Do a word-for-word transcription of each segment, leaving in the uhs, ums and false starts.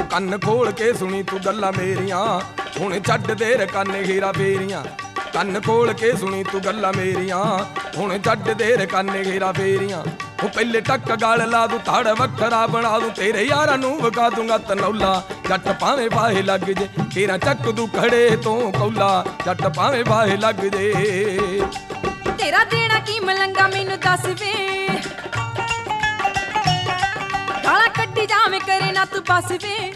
ਕੰਨ ਖੋਲ ਕੇ ਸੁਣੀ ਤੂੰ ਗੱਲਾਂ ਮੇਰੀਆਂ, ਹੁਣ ਛੱਡ ਦੇ ਰਕਾਨੇ ਹੀਰਾ ਫੇਰੀਆਂ। ਕੰਨ ਖੋਲ ਕੇ ਸੁਣੀ ਤੂੰ ਗੱਲਾਂ ਮੇਰੀਆਂ, ਹੁਣ ਛੱਡ ਦੇ ਰਕਾਨੇ ਹੀਰਾ ਫੇਰੀਆਂ। ਉਹ ਪਹਿਲੇ ਟੱਕ ਗਲ ਲਾ ਦੂੰ, ਧੜ ਵੱਖਰਾ ਬਣਾ ਦੂੰ, ਤੇਰੇ ਯਾਰਾਂ ਨੂੰ ਵਿਖਾ ਦੂੰਗਾ ਤਨੌਲਾ। ਜੱਟ ਭਾਵੇਂ ਬਾਹੇ ਲੱਗ ਜੇ, ਤੇਰਾ ਚੱਕ ਦੂ ਖੜੇ ਤੋਂ ਕੌਲਾ। ਜੱਟ ਭਾਵੇਂ ਬਾਹੇ ਲੱਗ ਜੇ। ਤੇਰਾ ਦੇਣਾ ਕੀ ਮਲੰਗਾ ਮੈਨੂੰ ਦੱਸ ਵੇ, ਗਾਲਾਂ ਕੱਢੀ ਜਾਵੇਂ ਕਰੇ ਨਾ ਤੂੰ ਬਸ ਵੇ।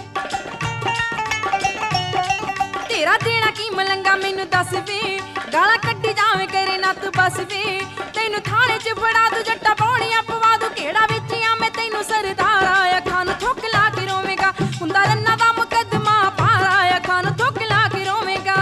ਤੇਰਾ ਦੇਣਾ ਕੀ ਮਲੰਗਾ ਮੈਨੂੰ ਦੱਸ ਵੇ, ਗਾਲਾਂ ਕੱਢੀ ਜਾਵੇਂ ਕਰੇ ਨਾ ਤੂੰ ਬਸ ਵੇ। ਤੈਨੂੰ ਥਾਣੇ 'ਚ ਫੜਾ ਦੂ, ਜੱਟਾ ਪੌੜੀਆਂ ਪਵਾ ਦੂ, ਕਿਹੜਾ ਵਿੱਚ ਆ ਮੈਂ ਤੈਨੂੰ ਸਰਦਾਰ। ਅੱਖਾਂ ਨੂੰ ਥੁੱਕ ਲਾ ਕੇ ਰੋਵੇਂਗਾ, ਹੁੰਦਾ ਰੰਨਾ ਦਾ ਮੁਕੱਦਮਾ ਪਾਰਾ। ਅੱਖਾਂ ਨੂੰ ਥੁੱਕ ਲਾ ਕੇ ਰੋਵੇਂਗਾ।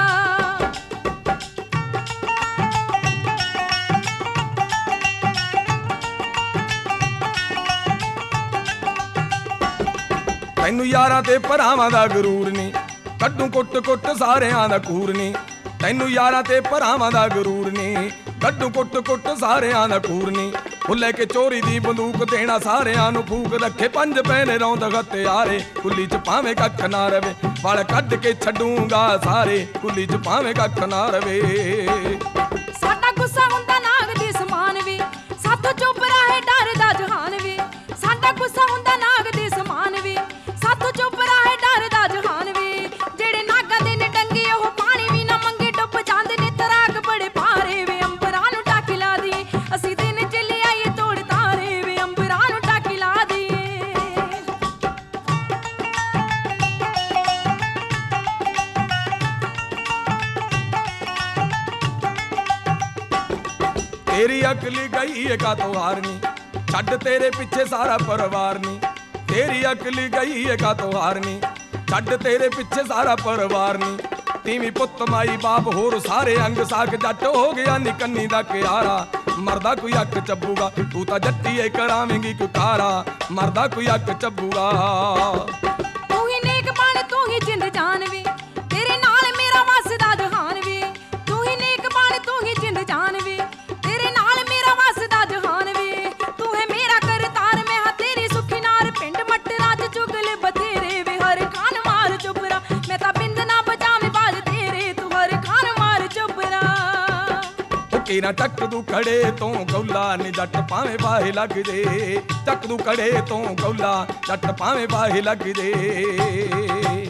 ਤੈਨੂੰ ਯਾਰਾਂ ਤੇ ਭਰਾਵਾਂ ਦਾ ਗਰੂਰ ਨੀ, ਕੱਢੂ ਕੁੱਟ ਕੁੱਟ ਸਾਰਿਆਂ ਦਾ ਕੂਰ ਨੀ। ਤੈਨੂੰ ਯਾਰਾਂ ਤੇ ਭਰਾਵਾਂ ਦਾ ਗਰੂਰ ਨੀ, ਕੱਢੂ ਕੁੱਟ ਕੁੱਟ ਸਾਰਿਆਂ ਦਾ ਕੂਰ ਨੀ। ਉਹ ਲੈ ਕੇ ਚੋਰੀ ਦੀ ਬੰਦੂਕ ਦੇਣਾ ਸਾਰਿਆਂ ਨੂੰ ਫੂਕ, ਰੱਖੇ ਪੰਜ ਪੈਨੇ ਰੌਂਦ ਹਥਿਆਰੇ। ਕੁੱਲੀ 'ਚ ਭਾਵੇਂ ਕੱਖ ਨਾ ਰਵੇ, ਵਾਲ ਕੱਢ ਕੇ ਛੱਡੂਗਾ ਸਾਰੇ। ਕੁੱਲੀ 'ਚ ਭਾਵੇਂ ਕੱਖ ਨਾ ਰਵੇ। ਸਾਡਾ ਗੁੱਸਾ ਹੁੰਦਾ ਨਾਗ ਦੇ ਸਮਾਨ ਵੇ, ਸਾਥੋਂ ਚੁੱਪ ਰਹੇ ਡਰਦਾ ਜਹਾਨ ਵੇ। ਸਾਡਾ ਗੁੱਸਾ ਹੁੰਦਾ ਨਾਗ ਦੇ ਸਮਾਨ ਵੇ, ਸਾਥੋਂ ਚੁੱਪ ਰਹੇ ਡਰਦਾ ਜਹਾਨ ਵੇ। ਜਿਹੜੇ ਨਾਗਾਂ ਦੇ ਨੇ ਡੰਗੇ ਉਹ ਪਾਣੀ ਵੀ ਨਾ ਮੰਗੇ, ਡੁੱਬ ਜਾਂਦੇ ਨੇ ਤਰਾਕ ਬੜੇ ਭਾਰੇ ਵੇ। ਅੰਬਰਾਂ ਨੂੰ ਟਾਕੀ ਲਾ ਦੀਏ, ਅਸੀਂ ਦਿਨ ਚੱਲੇ ਆਈਏ ਤੋੜ ਤਾਰੇ ਵੇ। ਅੰਬਰਾਂ ਨੂੰ ਟਾਕੀ ਲਾ ਦੀਏ। ਤੇਰੀ ਅਕਲੀ ਗਈ ਏ ਕਾਤੋਂ ਹਾਰਨੀ, ਛੱਡ ਤੇਰੇ ਪਿੱਛੇ ਸਾਰਾ ਪਰਿਵਾਰ ਨੀ। ਤੇਰੀ ਅਕਲੀ ਗਈ ਏ ਕਾਤੋਂ ਹਾਰਨੀ, ਛੱਡ ਤੇਰੇ ਪਿੱਛੇ ਸਾਰਾ ਪਰਿਵਾਰ ਨੀ। ਤੀਵੀਂ ਪੁੱਤ ਮਾਈ ਬਾਪ ਹੋਰ ਸਾਰੇ ਅੰਗ ਸਾਕ, ਜੱਟ ਹੋ ਗਿਆ ਨਿਕੰਨੀ ਦਾ ਕਿਆਰਾ। ਮਰਦਾ ਕੋਈ ਅੱਖ ਚੱਬੂਗਾ, ਤੂੰ ਤਾਂ ਜੱਟੀਏ ਕਰਾਵੇਂਗੀ ਕੋਈ ਕਾਰਾ। ਮਰਦਾ ਕੋਈ ਅੱਖ ਚੱਬੂਗਾ। ਤੂੰ ਹੀ ਨੇਕ ਬਣ, ਤੂੰ ਹੀ ਜਿੰਦ ਜਾਨ ਵੇ, ਤੇਰੇ ਨਾਲ ਮੇਰਾ ਵਸਦਾ ਜਹਾਨ ਵੇ। ਤੂੰ ਹੀ ਨੇਕ ਬਣ, ਤੂੰ ਹੀ ਜਿੰਦ ਜਾਨ ਵੇ, ਤੇਰੇ ਨਾਲ ਮੇਰਾ ਵਸਦਾ ਜਹਾਨ ਵੇ। ਤੂੰ ਹੈ ਮੇਰਾ ਕਰਤਾਰ, ਮੈਂ ਹਾਂ ਤੇਰੀ ਸੁਖੀ ਨਾਰ। ਪਿੰਡ ਮੱਟਰਾਂ 'ਚ ਚੁਗਲ ਬਥੇਰੇ ਵੇ, ਹਰ ਖਾਨ ਮਾਰ ਚੁਬਰਾ। ਮੈਂ ਤਾਂ ਬਿੰਦ ਨਾ ਬਜਾਵੇਂ ਬਾਜ ਤੇਰੇ, ਤੂੰ ਹਰ ਖਾਨ ਮਾਰ ਚੁਬਰਾ। ਕੇਰਾ ਚੱਕ ਦੂ ਖੜੇ ਤੋਂ ਕੌਲਾ ਨੀ, ਜੱਟ ਭਾਵੇਂ ਬਾਹੇ ਲੱਗ ਜੇ। ਚੱਕ ਦੂ ਖੜੇ ਤੋਂ ਕੌਲਾ, ਜੱਟ ਭਾਵੇਂ ਬਾਹੇ ਲੱਗ ਜੇ।